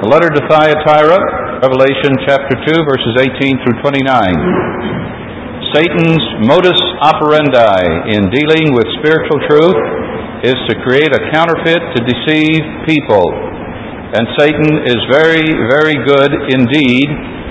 The letter to Thyatira, Revelation chapter 2, verses 18 through 29. Satan's modus operandi in dealing with spiritual truth is to create a counterfeit to deceive people. And Satan is very, very good indeed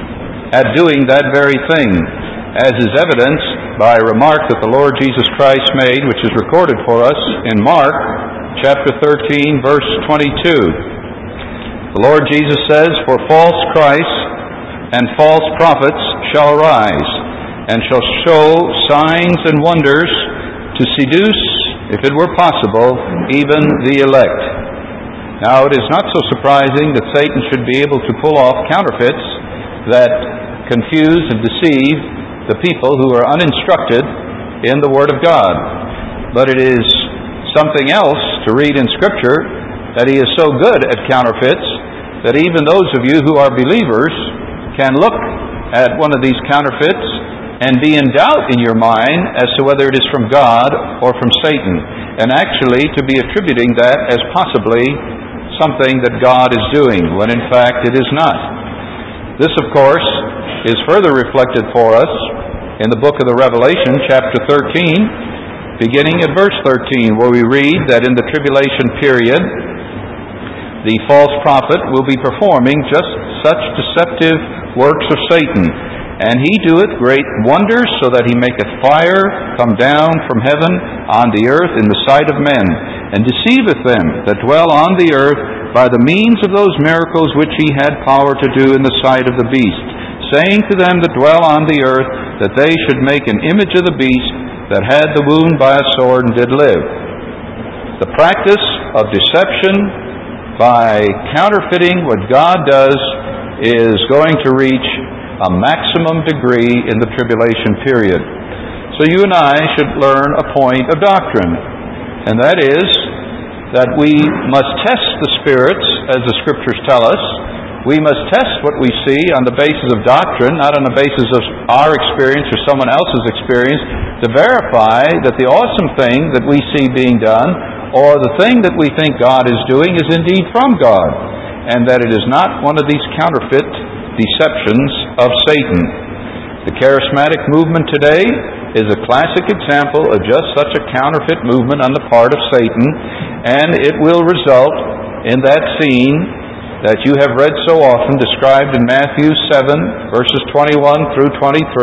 at doing that very thing, as is evidenced by a remark that the Lord Jesus Christ made, which is recorded for us in Mark chapter 13, verse 22. The Lord Jesus says, "For false Christs and false prophets shall arise, and shall show signs and wonders to seduce, if it were possible, even the elect." Now it is not so surprising that Satan should be able to pull off counterfeits that confuse and deceive the people who are uninstructed in the Word of God. But it is something else to read in Scripture that He is so good at counterfeits that even those of you who are believers can look at one of these counterfeits and be in doubt in your mind as to whether it is from God or from Satan, and actually to be attributing that as possibly something that God is doing, when in fact it is not. This, of course, is further reflected for us in the book of the Revelation, chapter 13, beginning at verse 13, where we read that in the tribulation period, the false prophet will be performing just such deceptive works of Satan. And he doeth great wonders, so that he maketh fire come down from heaven on the earth in the sight of men, and deceiveth them that dwell on the earth by the means of those miracles which he had power to do in the sight of the beast, saying to them that dwell on the earth that they should make an image of the beast that had the wound by a sword and did live. The practice of deception by counterfeiting what God does is going to reach a maximum degree in the tribulation period. So you and I should learn a point of doctrine, and that is that we must test the spirits, as the Scriptures tell us. We must test what we see on the basis of doctrine, not on the basis of our experience or someone else's experience, to verify that the awesome thing that we see being done, or the thing that we think God is doing, is indeed from God, and that it is not one of these counterfeit deceptions of Satan. The charismatic movement today is a classic example of just such a counterfeit movement on the part of Satan, and it will result in that scene that you have read so often, described in Matthew 7, verses 21 through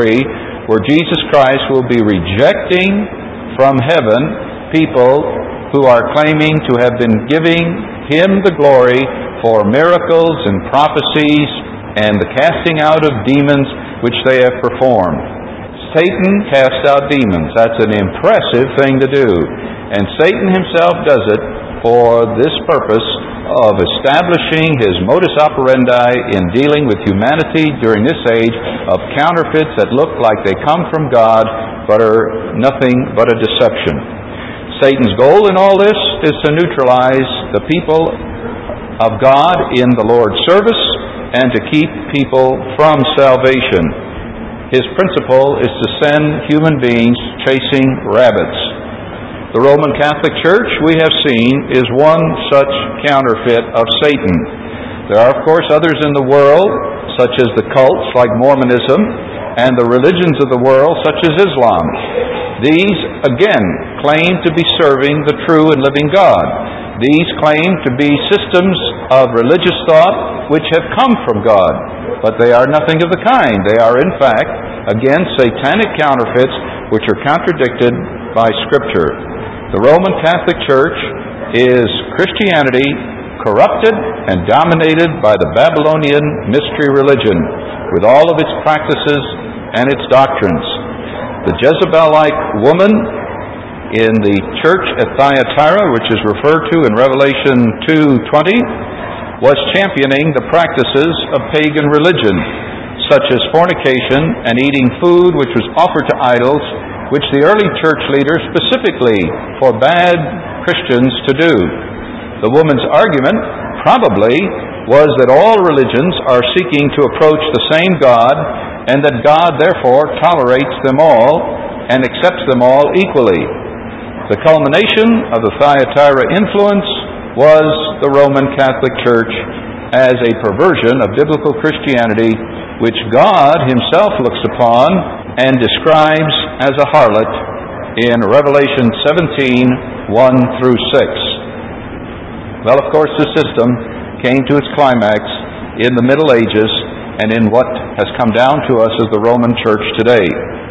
23, where Jesus Christ will be rejecting from heaven people who are claiming to have been giving Him the glory for miracles and prophecies and the casting out of demons which they have performed. Satan casts out demons. That's an impressive thing to do. And Satan himself does it for this purpose of establishing his modus operandi in dealing with humanity during this age of counterfeits that look like they come from God but are nothing but a deception. Satan's goal in all this is to neutralize the people of God in the Lord's service and to keep people from salvation. His principle is to send human beings chasing rabbits. The Roman Catholic Church, we have seen, is one such counterfeit of Satan. There are, of course, others in the world, such as the cults like Mormonism, and the religions of the world, such as Islam. These, again, claim to be serving the true and living God. These claim to be systems of religious thought which have come from God, but they are nothing of the kind. They are, in fact, again, satanic counterfeits which are contradicted by Scripture. The Roman Catholic Church is Christianity corrupted and dominated by the Babylonian mystery religion, with all of its practices and its doctrines. The Jezebel-like woman in the church at Thyatira, which is referred to in Revelation 2:20, was championing the practices of pagan religion, such as fornication and eating food which was offered to idols, which the early church leaders specifically forbade Christians to do. The woman's argument probably was that all religions are seeking to approach the same God, and that God therefore tolerates them all and accepts them all equally. The culmination of the Thyatira influence was the Roman Catholic Church as a perversion of biblical Christianity, which God Himself looks upon and describes as a harlot in Revelation 17:1 through 6. Well, of course, the system came to its climax in the Middle Ages and in what has come down to us as the Roman Church today.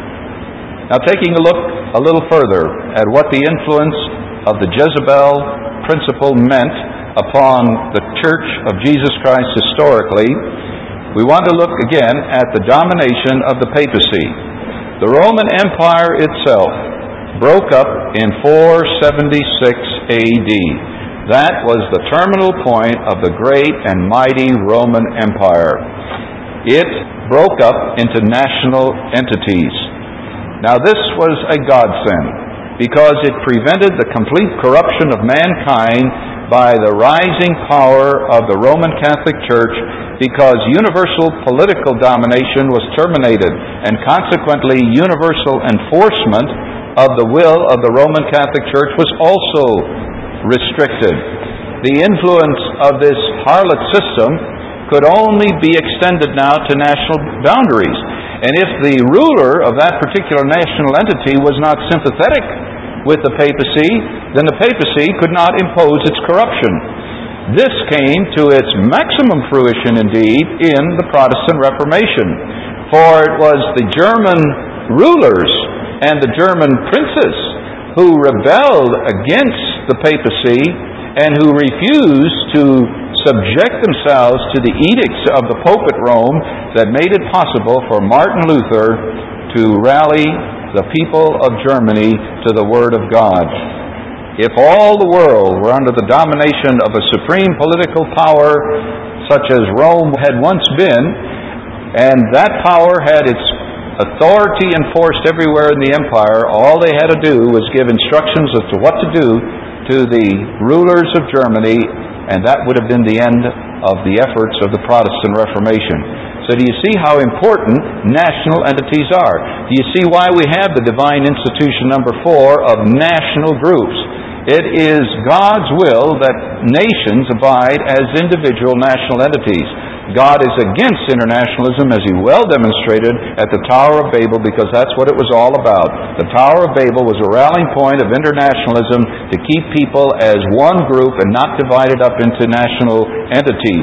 Now, taking a look a little further at what the influence of the Jezebel principle meant upon the Church of Jesus Christ historically, we want to look again at the domination of the papacy. The Roman Empire itself broke up in 476 AD. That was the terminal point of the great and mighty Roman Empire. It broke up into national entities. Now, this was a godsend because it prevented the complete corruption of mankind by the rising power of the Roman Catholic Church, because universal political domination was terminated and consequently universal enforcement of the will of the Roman Catholic Church was also restricted. The influence of this harlot system could only be extended now to national boundaries. And if the ruler of that particular national entity was not sympathetic with the papacy, then the papacy could not impose its corruption. This came to its maximum fruition, indeed, in the Protestant Reformation. For it was the German rulers and the German princes who rebelled against the papacy and who refused to subject themselves to the edicts of the Pope at Rome that made it possible for Martin Luther to rally the people of Germany to the Word of God. If all the world were under the domination of a supreme political power such as Rome had once been, and that power had its authority enforced everywhere in the empire, all they had to do was give instructions as to what to do to the rulers of Germany, and that would have been the end of the efforts of the Protestant Reformation. So do you see how important national entities are? Do you see why we have the divine institution number 4 of national groups? It is God's will that nations abide as individual national entities. God is against internationalism, as He well demonstrated at the Tower of Babel, because that's what it was all about. The Tower of Babel was a rallying point of internationalism to keep people as one group and not divided up into national entities.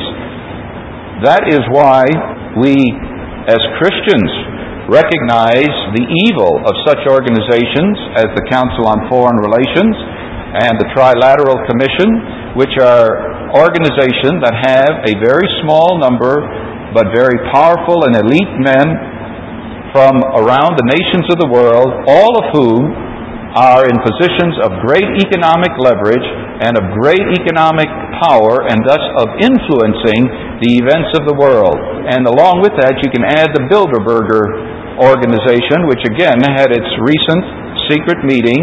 That is why we, as Christians, recognize the evil of such organizations as the Council on Foreign Relations and the Trilateral Commission, which are organizations that have a very small number but very powerful and elite men from around the nations of the world, all of whom are in positions of great economic leverage and of great economic power, and thus of influencing the events of the world. And along with that, you can add the Bilderberger organization, which again had its recent secret meeting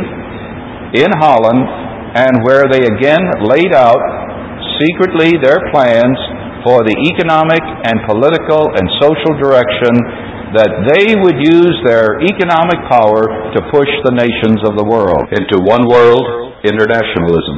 in Holland, and where they again laid out secretly their plans for the economic and political and social direction that they would use their economic power to push the nations of the world into one world internationalism.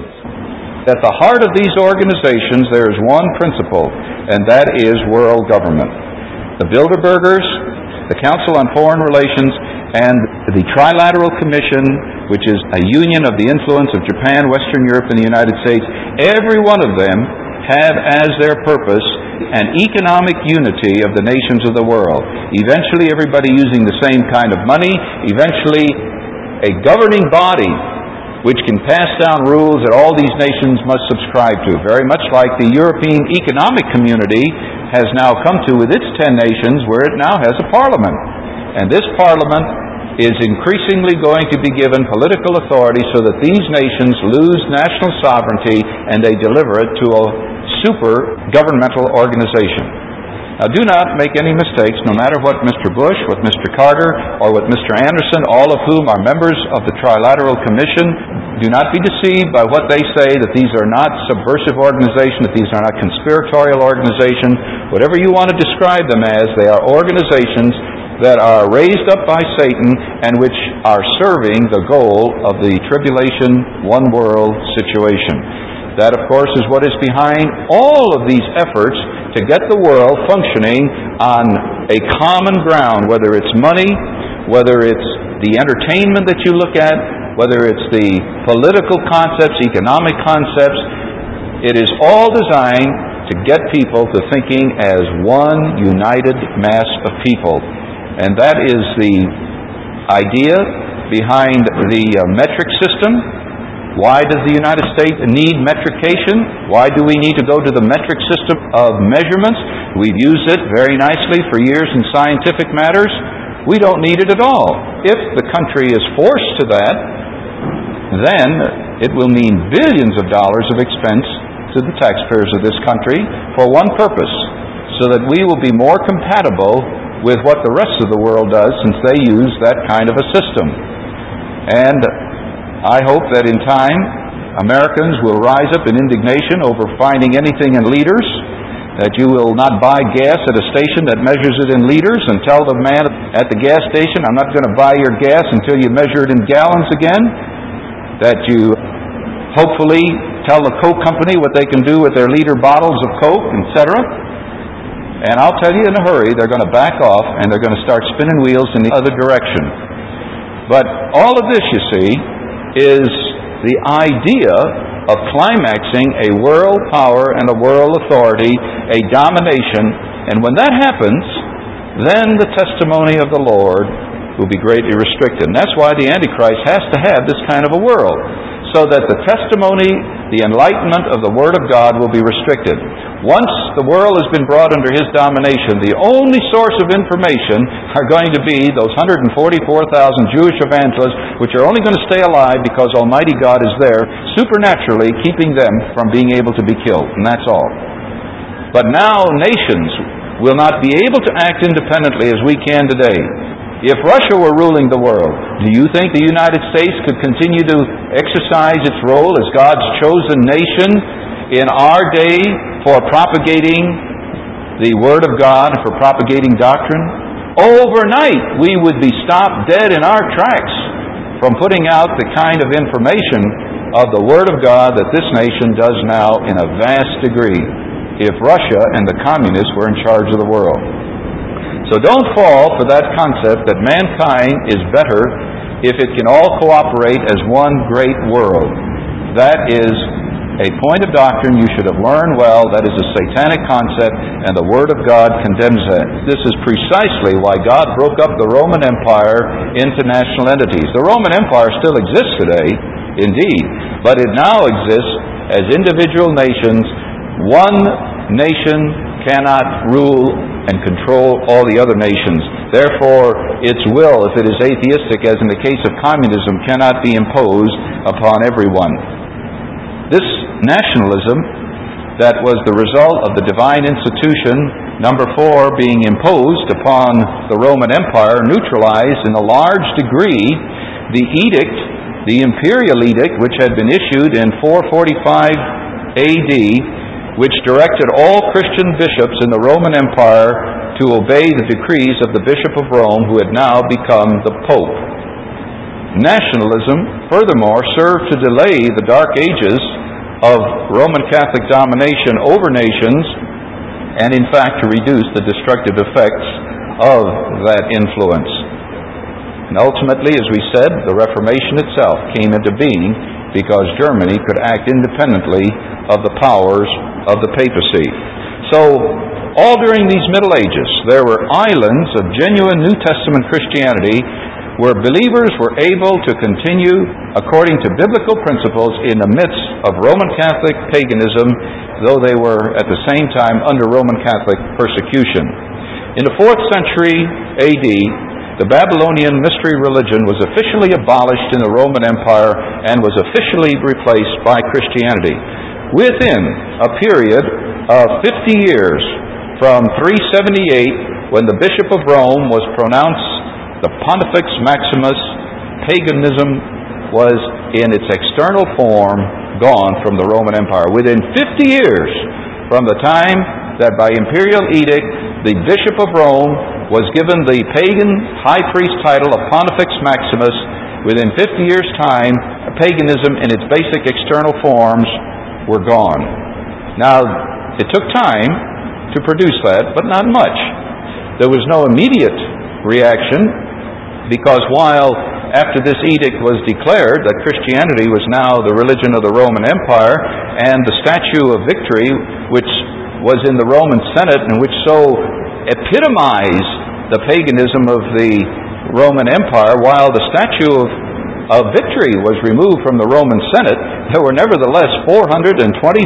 At the heart of these organizations there is one principle, and that is world government. The Bilderbergers, the Council on Foreign Relations, and the Trilateral Commission, which is a union of the influence of Japan, Western Europe, and the United States, every one of them have as their purpose an economic unity of the nations of the world. Eventually everybody using the same kind of money, eventually a governing body which can pass down rules that all these nations must subscribe to, very much like the European Economic Community has now come to with its 10 nations, where it now has a parliament. And this parliament is increasingly going to be given political authority so that these nations lose national sovereignty and they deliver it to a super governmental organization. Now, do not make any mistakes, no matter what Mr. Bush, what Mr. Carter, or what Mr. Anderson, all of whom are members of the Trilateral Commission, do not be deceived by what they say, that these are not subversive organizations, that these are not conspiratorial organizations. Whatever you want to describe them as, they are organizations that are raised up by Satan and which are serving the goal of the tribulation, one world situation. That, of course, is what is behind all of these efforts to get the world functioning on a common ground, whether it's money, whether it's the entertainment that you look at, whether it's the political concepts, economic concepts. It is all designed to get people to thinking as one united mass of people. And that is the idea behind the metric system. Why does the United States need metrication? Why do we need to go to the metric system of measurements? We've used it very nicely for years in scientific matters. We don't need it at all. If the country is forced to that, then it will mean billions of dollars of expense to the taxpayers of this country for one purpose, so that we will be more compatible with what the rest of the world does, since they use that kind of a system. And I hope that in time Americans will rise up in indignation over finding anything in liters, that you will not buy gas at a station that measures it in liters and tell the man at the gas station, I'm not going to buy your gas until you measure it in gallons again, that you hopefully tell the Coke company what they can do with their liter bottles of Coke, etc. And I'll tell you in a hurry, they're going to back off and they're going to start spinning wheels in the other direction. But all of this, you see, is the idea of climaxing a world power and a world authority, a domination. And when that happens, then the testimony of the Lord will be greatly restricted. And that's why the Antichrist has to have this kind of a world, so that the testimony, the enlightenment of the Word of God will be restricted. Once the world has been brought under his domination, the only source of information are going to be those 144,000 Jewish evangelists, which are only going to stay alive because Almighty God is there, supernaturally keeping them from being able to be killed. And that's all. But now nations will not be able to act independently as we can today. If Russia were ruling the world, do you think the United States could continue to exercise its role as God's chosen nation in our day for propagating the Word of God, for propagating doctrine? Overnight, we would be stopped dead in our tracks from putting out the kind of information of the Word of God that this nation does now in a vast degree, if Russia and the communists were in charge of the world. So don't fall for that concept that mankind is better if it can all cooperate as one great world. That is a point of doctrine you should have learned well. That is a satanic concept, and the Word of God condemns that. This is precisely why God broke up the Roman Empire into national entities. The Roman Empire still exists today, indeed, but it now exists as individual nations. One nation cannot rule and control all the other nations. Therefore, its will, if it is atheistic, as in the case of communism, cannot be imposed upon everyone. This nationalism that was the result of the divine institution, number 4, being imposed upon the Roman Empire, neutralized in a large degree the edict, the imperial edict, which had been issued in 445 AD, which directed all Christian bishops in the Roman Empire to obey the decrees of the Bishop of Rome, who had now become the Pope. Nationalism, furthermore, served to delay the dark ages of Roman Catholic domination over nations, and in fact to reduce the destructive effects of that influence. And ultimately, as we said, the Reformation itself came into being because Germany could act independently of the powers of the papacy. So, all during these Middle Ages, there were islands of genuine New Testament Christianity where believers were able to continue according to biblical principles in the midst of Roman Catholic paganism, though they were at the same time under Roman Catholic persecution. In the 4th century AD, the Babylonian mystery religion was officially abolished in the Roman Empire and was officially replaced by Christianity. Within a period of 50 years, from 378, when the Bishop of Rome was pronounced the Pontifex Maximus, paganism was in its external form gone from the Roman Empire. Within 50 years from the time that by imperial edict the Bishop of Rome was given the pagan high priest title of Pontifex Maximus, within 50 years' time, paganism in its basic external forms were gone. Now, it took time to produce that, but not much. There was no immediate reaction, because while after this edict was declared that Christianity was now the religion of the Roman Empire, and the Statue of Victory, which was in the Roman Senate and which so epitomized the paganism of the Roman Empire, while the Statue of Victory was removed from the Roman Senate, there were nevertheless 424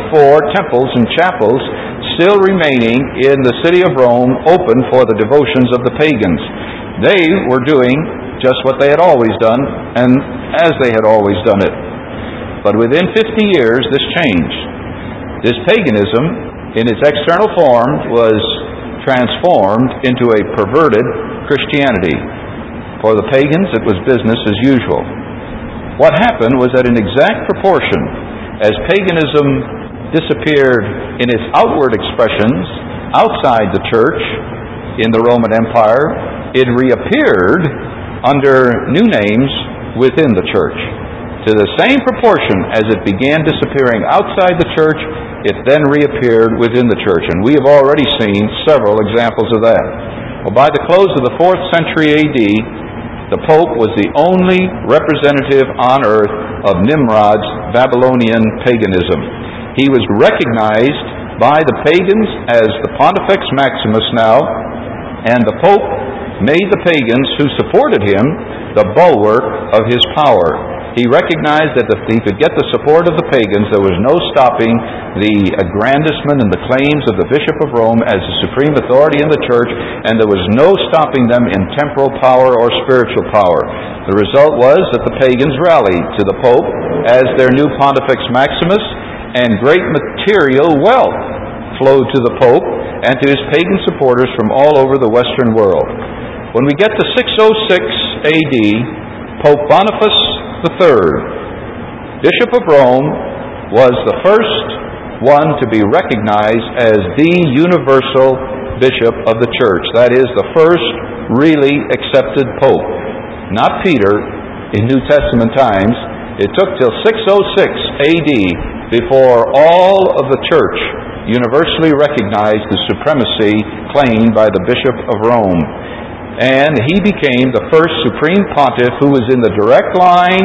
temples and chapels still remaining in the city of Rome, open for the devotions of the pagans. They were doing just what they had always done, and as they had always done it. But within 50 years, this changed. This paganism, in its external form, was transformed into a perverted Christianity. For the pagans, it was business as usual. What happened was that in exact proportion as paganism disappeared in its outward expressions outside the church in the Roman Empire, it reappeared under new names within the church. To the same proportion as it began disappearing outside the church, it then reappeared within the church. And we have already seen several examples of that. Well, by the close of the 4th century A.D., the Pope was the only representative on earth of Nimrod's Babylonian paganism. He was recognized by the pagans as the Pontifex Maximus now, and the Pope made the pagans who supported him the bulwark of his power. He recognized that if he could get the support of the pagans, there was no stopping the aggrandizement and the claims of the Bishop of Rome as the supreme authority in the church, and there was no stopping them in temporal power or spiritual power. The result was that the pagans rallied to the Pope as their new Pontifex Maximus, and great material wealth flowed to the Pope and to his pagan supporters from all over the Western world. When we get to 606 A.D., Pope Boniface III, Bishop of Rome, was the first one to be recognized as the universal bishop of the church. That is, the first really accepted pope. Not Peter in New Testament times. It took till 606 A.D. before all of the church universally recognized the supremacy claimed by the Bishop of Rome. And he became the first supreme pontiff who was in the direct line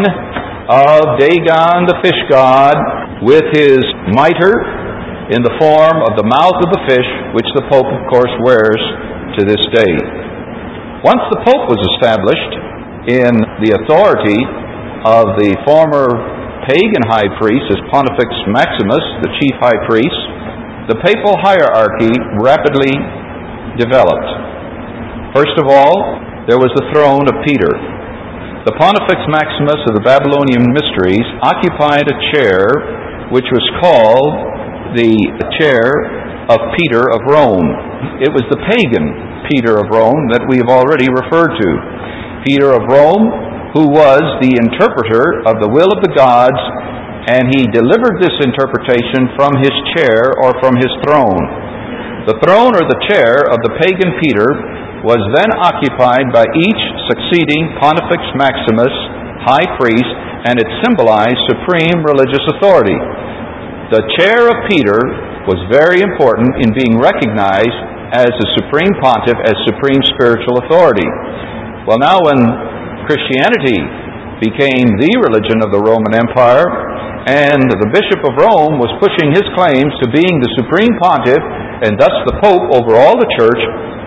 of Dagon, the fish god, with his mitre in the form of the mouth of the fish, which the Pope, of course, wears to this day. Once the Pope was established in the authority of the former pagan high priest as Pontifex Maximus, the chief high priest, the papal hierarchy rapidly developed. First of all, there was the throne of Peter. The Pontifex Maximus of the Babylonian Mysteries occupied a chair which was called the chair of Peter of Rome. It was the pagan Peter of Rome that we have already referred to. Peter of Rome, who was the interpreter of the will of the gods, and he delivered this interpretation from his chair or from his throne. The throne or the chair of the pagan Peter was then occupied by each succeeding Pontifex Maximus, high priest, and it symbolized supreme religious authority. The chair of Peter was very important in being recognized as the supreme pontiff, as supreme spiritual authority. Well, now when Christianity became the religion of the Roman Empire, and the Bishop of Rome was pushing his claims to being the supreme pontiff, and thus the Pope over all the church,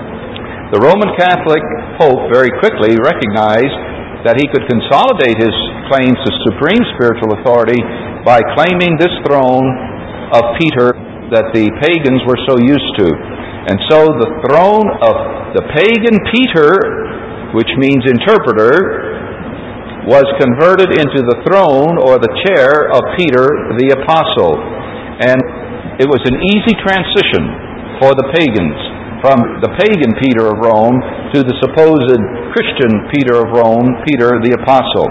the Roman Catholic Pope very quickly recognized that he could consolidate his claims to supreme spiritual authority by claiming this throne of Peter that the pagans were so used to. And so the throne of the pagan Peter, which means interpreter, was converted into the throne or the chair of Peter the Apostle. And it was an easy transition for the pagans from the pagan Peter of Rome to the supposed Christian Peter of Rome, Peter the Apostle.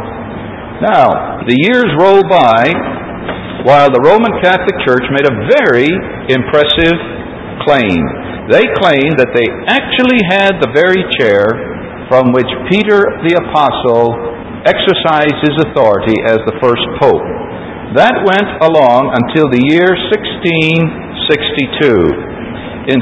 Now, the years rolled by while the Roman Catholic Church made a very impressive claim. They claimed that they actually had the very chair from which Peter the Apostle exercised his authority as the first pope. That went along until the year 1662. In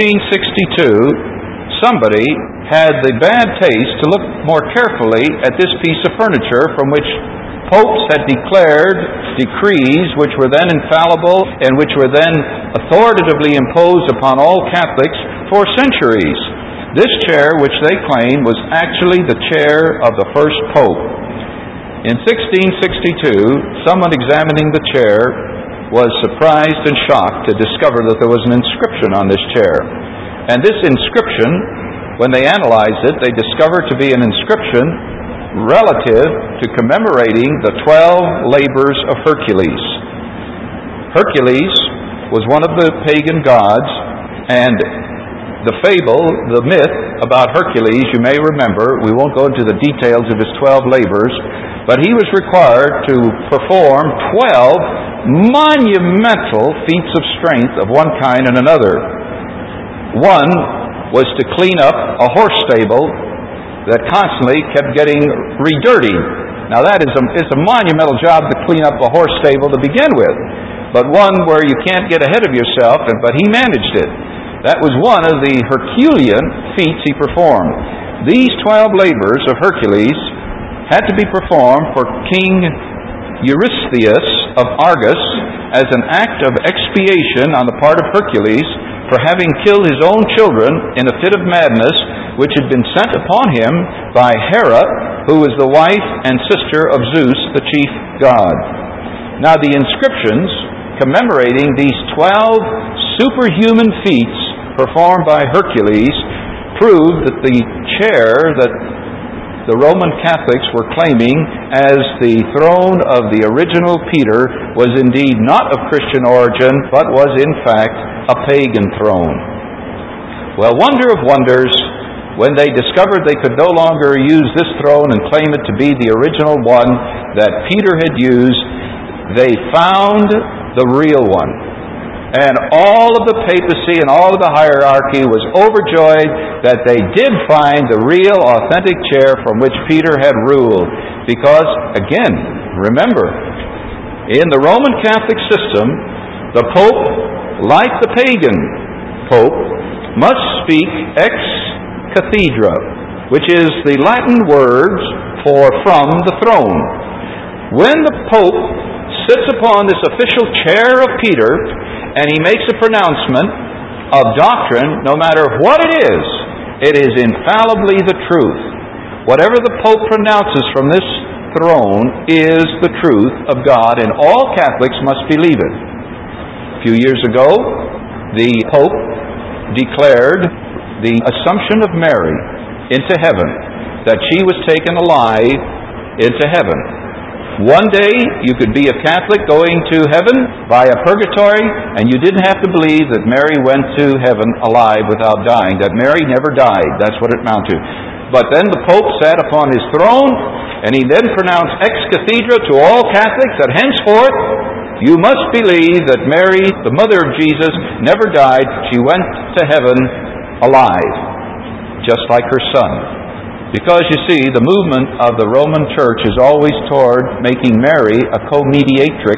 1662, somebody had the bad taste to look more carefully at this piece of furniture from which popes had declared decrees which were then infallible and which were then authoritatively imposed upon all Catholics for centuries. This chair, which they claimed, was actually the chair of the first pope. In 1662, someone examining the chair was surprised and shocked to discover that there was an inscription on this chair. And this inscription, when they analyzed it, they discovered to be an inscription relative to commemorating the 12 labors of Hercules. Hercules was one of the pagan gods, and the fable, the myth about Hercules, you may remember, we won't go into the details of his 12 labors, but he was required to perform 12 monumental feats of strength of one kind and another. One was to clean up a horse stable that constantly kept getting re-dirtied. Now that is a monumental job to clean up a horse stable to begin with, but one where you can't get ahead of yourself, but he managed it. That was one of the Herculean feats he performed. These 12 labors of Hercules had to be performed for King Eurystheus of Argos as an act of expiation on the part of Hercules for having killed his own children in a fit of madness which had been sent upon him by Hera, who was the wife and sister of Zeus, the chief god. Now the inscriptions commemorating these 12 superhuman feats performed by Hercules prove that the chair that the Roman Catholics were claiming as the throne of the original Peter was indeed not of Christian origin, but was in fact a pagan throne. Well, wonder of wonders, when they discovered they could no longer use this throne and claim it to be the original one that Peter had used, they found the real one. And all of the papacy and all of the hierarchy was overjoyed that they did find the real, authentic chair from which Peter had ruled. Because, again, remember, in the Roman Catholic system, the Pope, like the pagan Pope, must speak ex cathedra, which is the Latin word for from the throne. When the Pope sits upon this official chair of Peter, and he makes a pronouncement of doctrine, no matter what it is infallibly the truth. Whatever the Pope pronounces from this throne is the truth of God, and all Catholics must believe it. A few years ago, the Pope declared the Assumption of Mary into heaven, that she was taken alive into heaven. One day you could be a Catholic going to heaven by a purgatory, and you didn't have to believe that Mary went to heaven alive without dying, that Mary never died. That's what it amounted to. But then the Pope sat upon his throne, and he then pronounced ex cathedra to all Catholics that henceforth you must believe that Mary, the mother of Jesus, never died. She went to heaven alive, just like her son. Because, you see, the movement of the Roman Church is always toward making Mary a co-mediatrix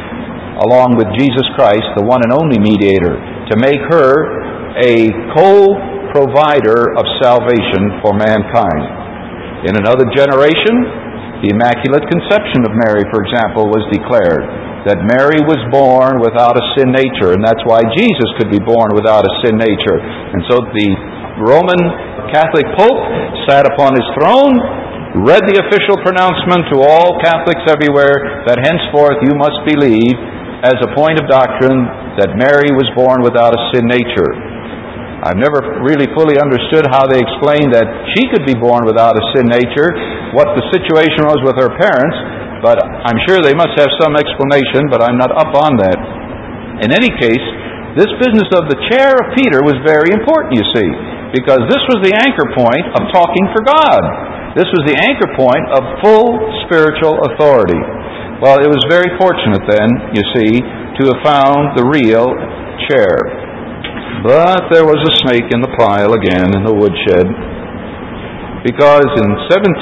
along with Jesus Christ, the one and only mediator, to make her a co-provider of salvation for mankind. In another generation, the Immaculate Conception of Mary, for example, was declared, that Mary was born without a sin nature, and that's why Jesus could be born without a sin nature. And so the Roman Catholic Pope sat upon his throne, read the official pronouncement to all Catholics everywhere that henceforth you must believe as a point of doctrine that Mary was born without a sin nature. I've never really fully understood how they explained that she could be born without a sin nature, what the situation was with her parents, but I'm sure they must have some explanation, but I'm not up on that. In any case, this business of the chair of Peter was very important, you see, because this was the anchor point of talking for God. This was the anchor point of full spiritual authority. Well, it was very fortunate then, you see, to have found the real chair. But there was a snake in the pile again in the woodshed, because in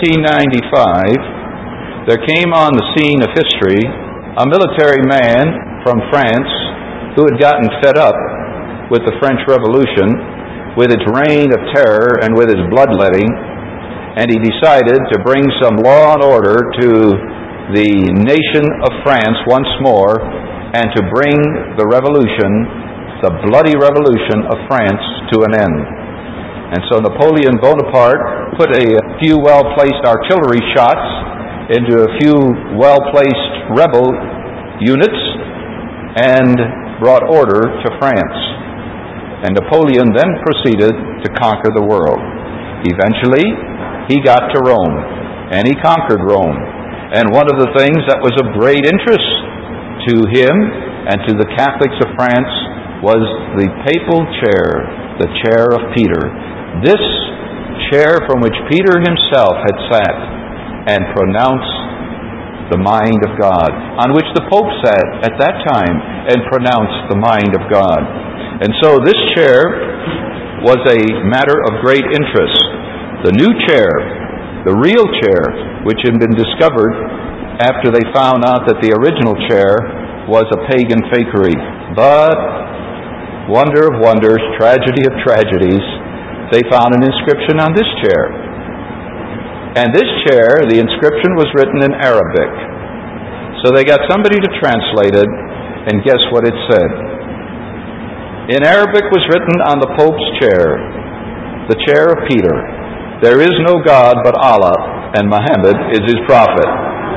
1795 there came on the scene of history a military man from France who had gotten fed up with the French Revolution, with its reign of terror and with its bloodletting, and he decided to bring some law and order to the nation of France once more, and to bring the revolution, the bloody revolution of France, to an end. And so Napoleon Bonaparte put a few well-placed artillery shots into a few well-placed rebel units and brought order to France. And Napoleon then proceeded to conquer the world. Eventually, he got to Rome, and he conquered Rome. And one of the things that was of great interest to him and to the Catholics of France was the papal chair, the chair of Peter. This chair from which Peter himself had sat and pronounced the mind of God, on which the Pope sat at that time and pronounced the mind of God. And so this chair was a matter of great interest. The new chair, the real chair, which had been discovered after they found out that the original chair was a pagan fakery. But, wonder of wonders, tragedy of tragedies, they found an inscription on this chair. And this chair, the inscription was written in Arabic. So they got somebody to translate it, and guess what it said? In Arabic was written on the Pope's chair, the chair of Peter, "There is no God but Allah, and Muhammad is his prophet."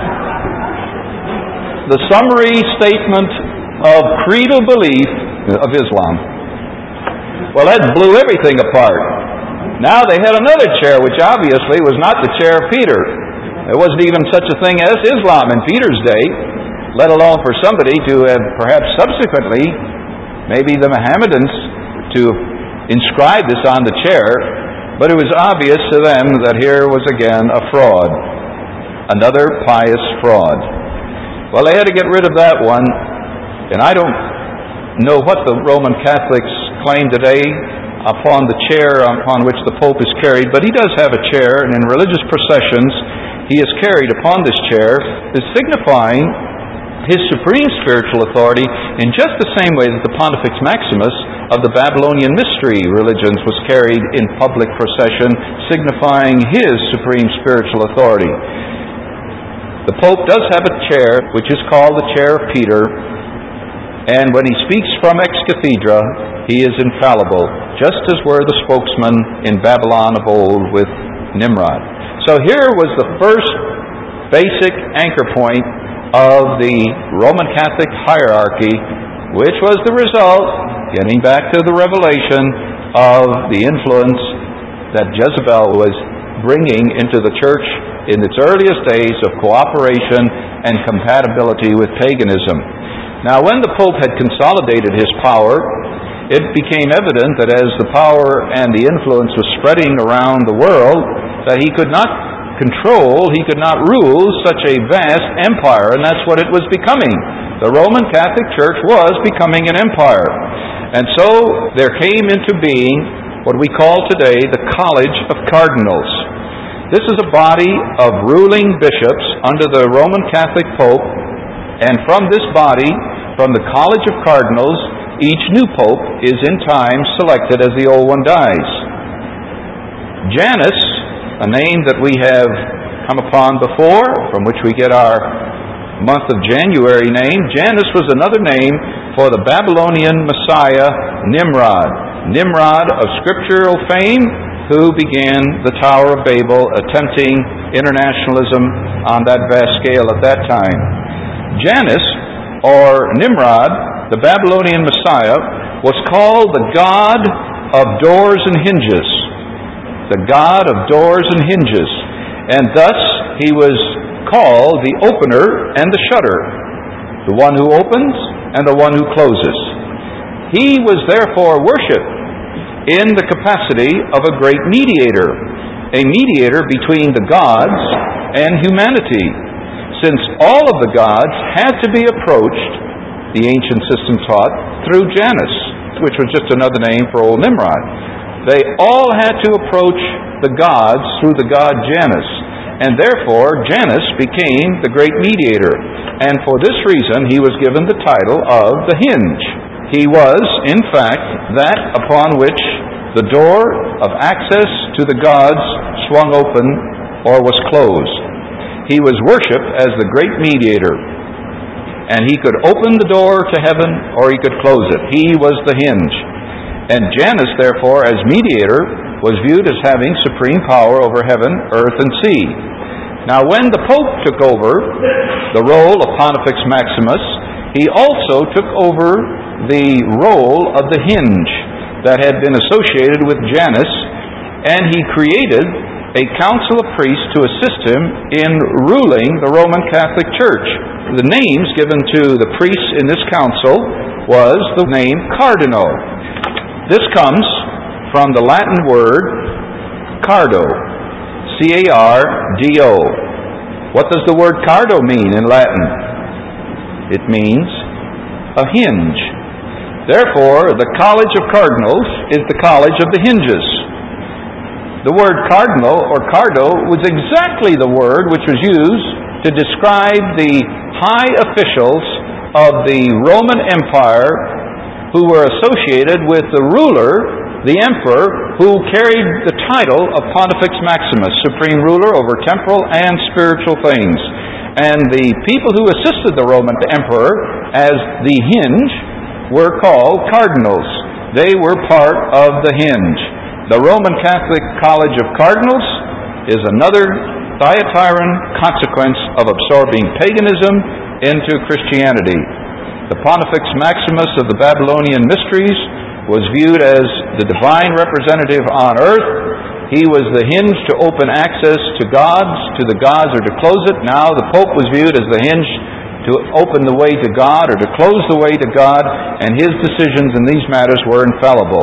The summary statement of creedal belief of Islam. Well, that blew everything apart. Now they had another chair, which obviously was not the chair of Peter. There wasn't even such a thing as Islam in Peter's day, let alone for somebody to have perhaps subsequently, maybe the Mohammedans, to inscribe this on the chair. But it was obvious to them that here was again a fraud, another pious fraud. Well, they had to get rid of that one, and I don't know what the Roman Catholics claim today upon the chair upon which the Pope is carried, but he does have a chair, and in religious processions he is carried upon this chair, is signifying his supreme spiritual authority in just the same way that the Pontifex Maximus of the Babylonian mystery religions was carried in public procession, signifying his supreme spiritual authority. The Pope does have a chair, which is called the chair of Peter, and when he speaks from ex cathedra, he is infallible, just as were the spokesmen in Babylon of old with Nimrod. So here was the first basic anchor point of the Roman Catholic hierarchy, which was the result, getting back to the revelation, of the influence that Jezebel was bringing into the church in its earliest days of cooperation and compatibility with paganism. Now, when the Pope had consolidated his power, it became evident that as the power and the influence was spreading around the world, that he could not control, he could not rule such a vast empire, and that's what it was becoming. The Roman Catholic Church was becoming an empire. And so there came into being what we call today the College of Cardinals. This is a body of ruling bishops under the Roman Catholic Pope, and from this body, from the College of Cardinals, each new pope is in time selected as the old one dies. Janus, a name that we have come upon before, from which we get our month of January name, Janus was another name for the Babylonian Messiah Nimrod. Nimrod of scriptural fame, who began the Tower of Babel, attempting internationalism on that vast scale at that time. Janus, or Nimrod, the Babylonian Messiah, was called the God of doors and hinges. The God of doors and hinges. And thus he was called the opener and the shutter, the one who opens and the one who closes. He was therefore worshipped in the capacity of a great mediator, a mediator between the gods and humanity, since all of the gods had to be approached, the ancient system taught, through Janus, which was just another name for old Nimrod. They all had to approach the gods through the god Janus, and therefore Janus became the great mediator, and for this reason he was given the title of the hinge. He was, in fact, that upon which the door of access to the gods swung open or was closed. He was worshipped as the great mediator, and he could open the door to heaven or he could close it. He was the hinge. And Janus, therefore, as mediator, was viewed as having supreme power over heaven, earth, and sea. Now, when the Pope took over the role of Pontifex Maximus, he also took over the role of the hinge that had been associated with Janus, and he created a council of priests to assist him in ruling the Roman Catholic Church. The names given to the priests in this council was the name cardinal. This comes from the Latin word cardo, C-A-R-D-O. What does the word cardo mean in Latin? It means a hinge. Therefore, the College of Cardinals is the College of the Hinges. The word cardinal or cardo was exactly the word which was used to describe the high officials of the Roman Empire who were associated with the ruler, the emperor, who carried the title of Pontifex Maximus, supreme ruler over temporal and spiritual things. And the people who assisted the Roman emperor as the hinge were called cardinals. They were part of the hinge. The Roman Catholic College of Cardinals is another Thyatiran consequence of absorbing paganism into Christianity. The Pontifex Maximus of the Babylonian Mysteries was viewed as the divine representative on earth. He was the hinge to open access to the gods or to close it. Now the Pope was viewed as the hinge to open the way to God or to close the way to God, and his decisions in these matters were infallible.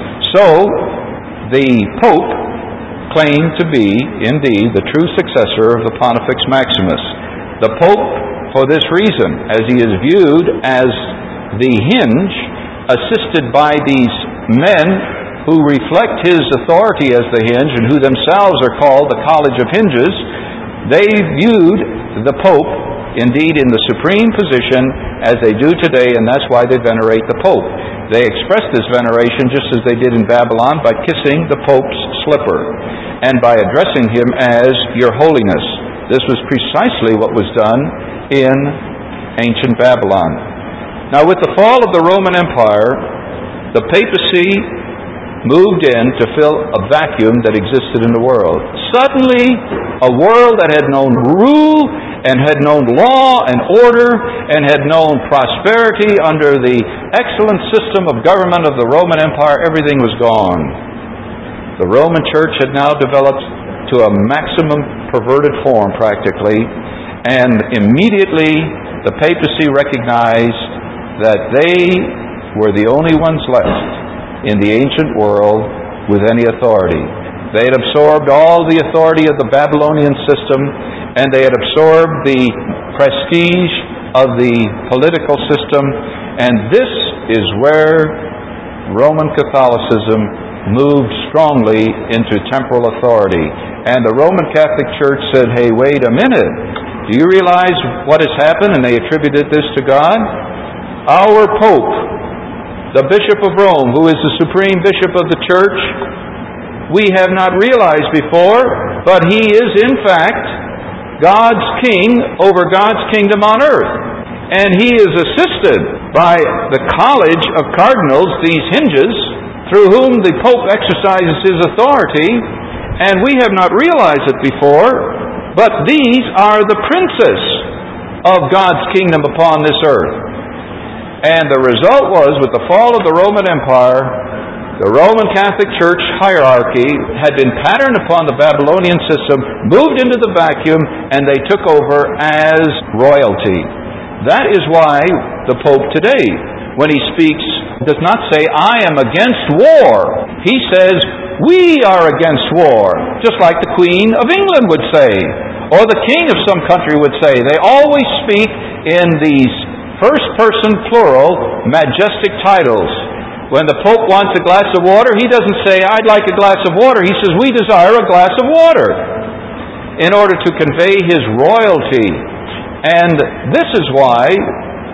So, the Pope claimed to be, indeed, the true successor of the Pontifex Maximus. The Pope, for this reason, as he is viewed as the hinge, assisted by these men who reflect his authority as the hinge and who themselves are called the College of Hinges, they viewed the Pope indeed in the supreme position as they do today, and that's why they venerate the Pope. They express this veneration just as they did in Babylon by kissing the Pope's slipper and by addressing him as Your Holiness. This was precisely what was done in ancient Babylon. Now, with the fall of the Roman Empire, the papacy moved in to fill a vacuum that existed in the world. Suddenly, a world that had known rule and had known law and order and had known prosperity under the excellent system of government of the Roman Empire, everything was gone. The Roman Church had now developed to a maximum perverted form practically, and immediately the papacy recognized that they were the only ones left in the ancient world with any authority. They had absorbed all the authority of the Babylonian system, and they had absorbed the prestige of the political system, and this is where Roman Catholicism moved strongly into temporal authority. And the Roman Catholic Church said, hey, wait a minute, do you realize what has happened? And they attributed this to God. Our Pope, the Bishop of Rome, who is the supreme bishop of the church, we have not realized before, but he is in fact God's king over God's kingdom on earth. And he is assisted by the College of Cardinals, these hinges, through whom the Pope exercises his authority, and we have not realized it before, but these are the princes of God's kingdom upon this earth. And the result was, with the fall of the Roman Empire, the Roman Catholic Church hierarchy had been patterned upon the Babylonian system, moved into the vacuum, and they took over as royalty. That is why the Pope today, when he speaks, does not say, I am against war. He says, we are against war, just like the Queen of England would say, or the King of some country would say. They always speak in these first-person plural majestic titles. When the Pope wants a glass of water, he doesn't say, I'd like a glass of water. He says, we desire a glass of water, in order to convey his royalty. And this is why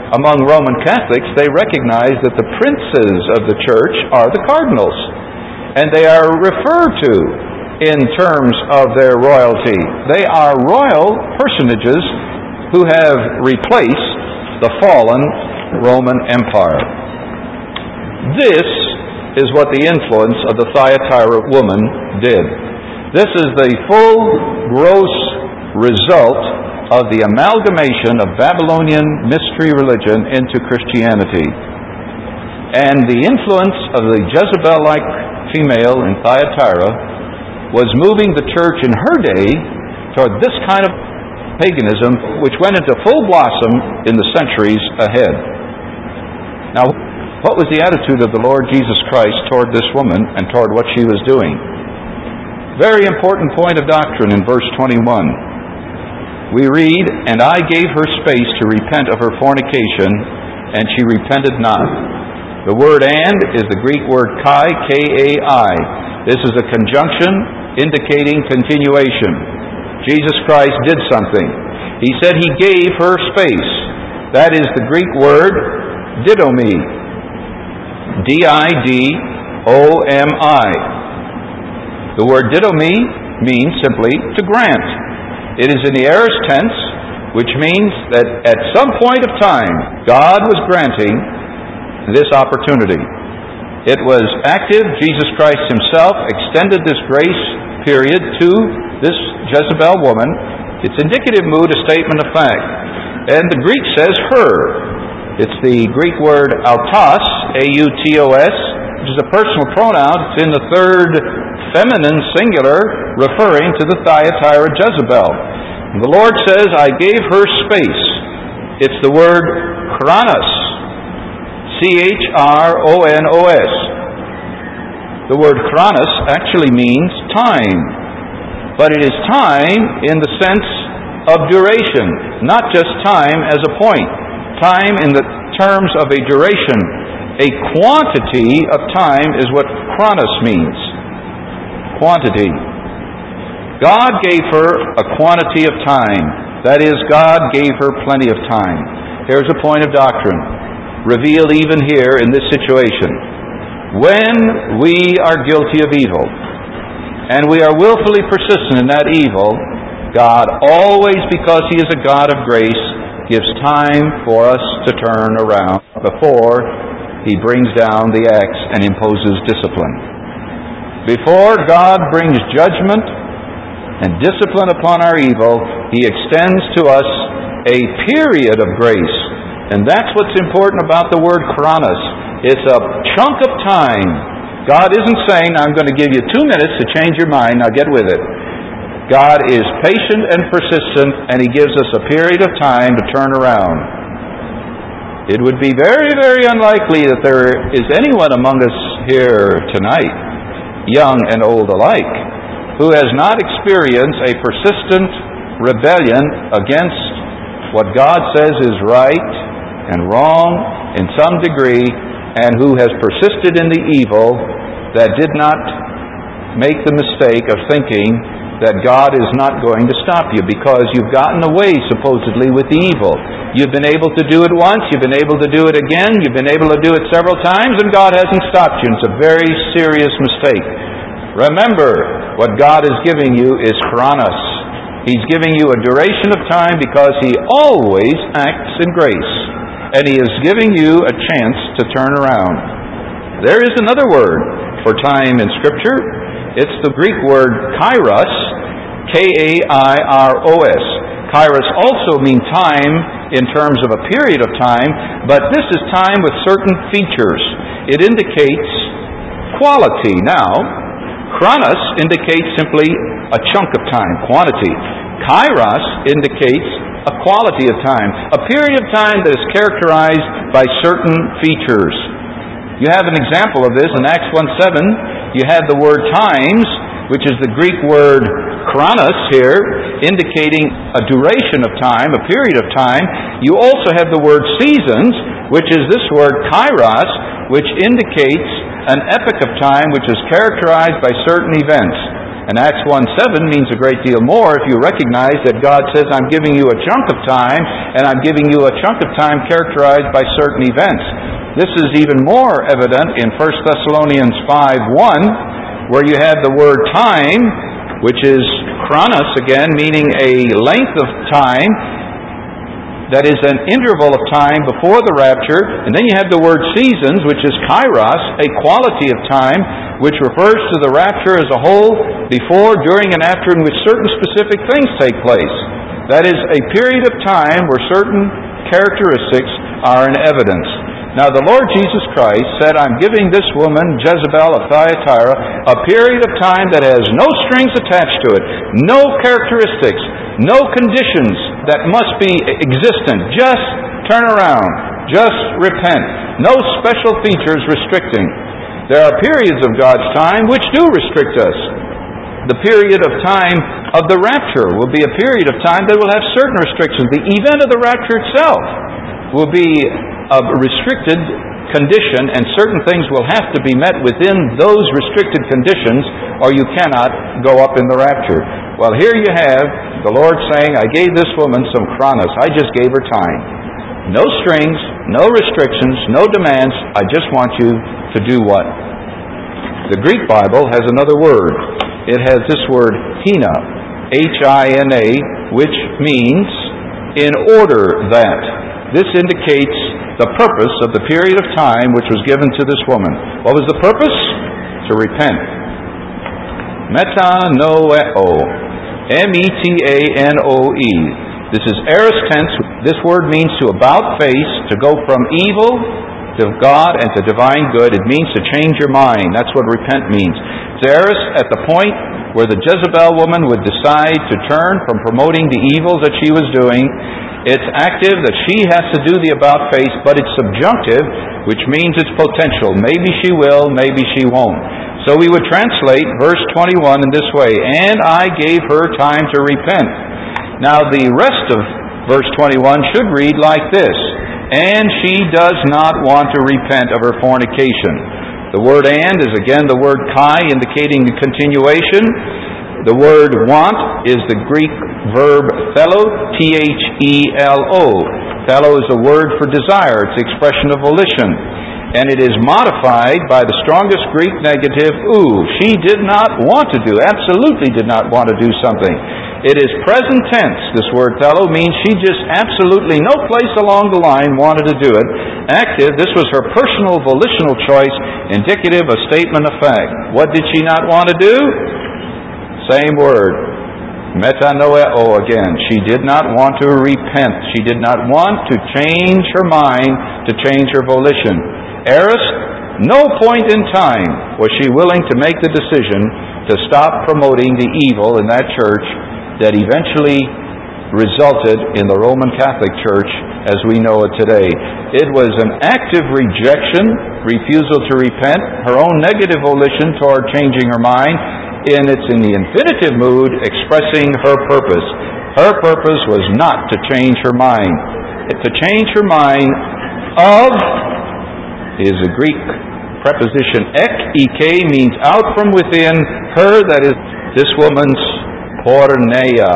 Among Roman Catholics, they recognize that the princes of the church are the cardinals, and they are referred to in terms of their royalty. They are royal personages who have replaced the fallen Roman Empire. This is what the influence of the Thyatira woman did. This is the full, gross result of the amalgamation of Babylonian mystery religion into Christianity. And the influence of the Jezebel-like female in Thyatira was moving the church in her day toward this kind of paganism, which went into full blossom in the centuries ahead. Now, what was the attitude of the Lord Jesus Christ toward this woman and toward what she was doing? Very important point of doctrine in verse 21. We read, "And I gave her space to repent of her fornication, and she repented not." The word "and" is the Greek word kai, K-A-I. This is a conjunction indicating continuation. Jesus Christ did something. He said He gave her space. That is the Greek word didomi. D-I-D-O-M-I. The word didomi means simply to grant. It is in the aorist tense, which means that at some point of time, God was granting this opportunity. It was active. Jesus Christ Himself extended this grace period to this Jezebel woman. It's indicative mood, a statement of fact. And the Greek says her. It's the Greek word autos, A-U-T-O-S, which is a personal pronoun. It's in the third feminine singular, referring to the Thyatira Jezebel. And the Lord says, I gave her space. It's the word chronos, C-H-R-O-N-O-S. The word chronos actually means time, but it is time in the sense of duration, not just time as a point. Time in the terms of a duration. A quantity of time is what chronos means. Quantity. God gave her a quantity of time. That is, God gave her plenty of time. Here's a point of doctrine, revealed even here in this situation. When we are guilty of evil, and we are willfully persistent in that evil, God always, because He is a God of grace, gives time for us to turn around before He brings down the axe and imposes discipline. Before God brings judgment and discipline upon our evil, He extends to us a period of grace. And that's what's important about the word chronos. It's a chunk of time. God isn't saying, I'm going to give you 2 minutes to change your mind, now get with it. God is patient and persistent, and He gives us a period of time to turn around. It would be very, very unlikely that there is anyone among us here tonight, young and old alike, who has not experienced a persistent rebellion against what God says is right and wrong in some degree, and who has persisted in the evil that did not make the mistake of thinking that God is not going to stop you because you've gotten away supposedly with the evil. You've been able to do it once, you've been able to do it again, you've been able to do it several times, and God hasn't stopped you. It's a very serious mistake. Remember, what God is giving you is chronos. He's giving you a duration of time because He always acts in grace. And He is giving you a chance to turn around. There is another word for time in Scripture. It's the Greek word kairos, K-A-I-R-O-S. Kairos also means time in terms of a period of time, but this is time with certain features. It indicates quality. Now, chronos indicates simply a chunk of time, quantity. Kairos indicates a quality of time, a period of time that is characterized by certain features. You have an example of this in Acts 1:7. You have the word times, which is the Greek word chronos here, indicating a duration of time, a period of time. You also have the word seasons, which is this word kairos, which indicates an epoch of time which is characterized by certain events. And Acts 1:7 means a great deal more if you recognize that God says, I'm giving you a chunk of time, and I'm giving you a chunk of time characterized by certain events. This is even more evident in 1 Thessalonians 5:1, where you have the word time, which is chronos again, meaning a length of time, that is an interval of time before the rapture. And then you have the word seasons, which is kairos, a quality of time, which refers to the rapture as a whole, before, during, and after, in which certain specific things take place. That is a period of time where certain characteristics are in evidence. Now the Lord Jesus Christ said, I'm giving this woman, Jezebel of Thyatira, a period of time that has no strings attached to it, no characteristics, no conditions that must be existent. Just turn around. Just repent. No special features restricting. There are periods of God's time which do restrict us. The period of time of the rapture will be a period of time that will have certain restrictions. The event of the rapture itself will be a restricted condition, and certain things will have to be met within those restricted conditions, or you cannot go up in the rapture. Well, here you have the Lord saying, I gave this woman some chronos. I just gave her time. No strings, no restrictions, no demands. I just want you to do what? The Greek Bible has another word. It has this word, hina, H-I-N-A, which means in order that. This indicates the purpose of the period of time which was given to this woman. What was the purpose? To repent. Metanoeo. M-E-T-A-N-O-E. This is aorist tense. This word means to about face, to go from evil to God and to divine good. It means to change your mind. That's what repent means. It's aorist at the point where the Jezebel woman would decide to turn from promoting the evils that she was doing. It's active, that she has to do the about face, but it's subjunctive, which means it's potential. Maybe she will, maybe she won't. So we would translate verse 21 in this way, and I gave her time to repent. Now the rest of verse 21 should read like this, and she does not want to repent of her fornication. The word and is again the word kai, indicating the continuation. The word want is the Greek verb thelo, T-H-E-L-O. Thelo is a word for desire. It's the expression of volition. And it is modified by the strongest Greek negative, oo. She did not want to do, absolutely did not want to do something. It is present tense. This word thelo means she just absolutely no place along the line wanted to do it. Active, this was her personal volitional choice, indicative of statement of fact. What did she not want to do? Same word. Metanoeo again. She did not want to repent. She did not want to change her mind, to change her volition. Aorist, no point in time was she willing to make the decision to stop promoting the evil in that church that eventually resulted in the Roman Catholic Church as we know it today. It was an active rejection, refusal to repent, her own negative volition toward changing her mind, and it's in the infinitive mood expressing her purpose. Her purpose was not to change her mind. To change her mind of is a Greek preposition ek, ek, means out from within her, that is this woman's porneia,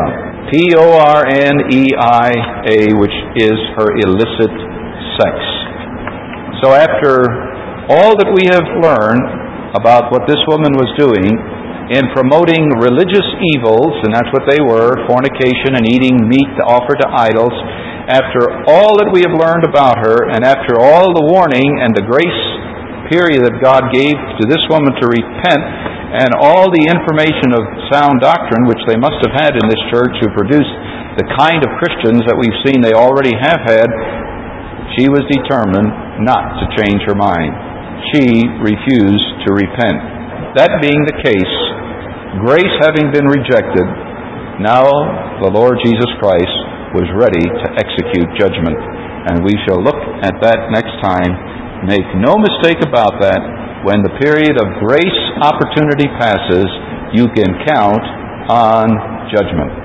P-O-R-N-E-I-A, which is her illicit sex. So after all that we have learned about what this woman was doing in promoting religious evils, and that's what they were, fornication and eating meat offered to idols, after all that we have learned about her, and after all the warning and the grace period that God gave to this woman to repent, and all the information of sound doctrine which they must have had in this church who produced the kind of Christians that we've seen they already have had, she was determined not to change her mind. She refused to repent. That being the case, grace having been rejected, now the Lord Jesus Christ was ready to execute judgment. And we shall look at that next time. Make no mistake about that. When the period of grace opportunity passes, you can count on judgment.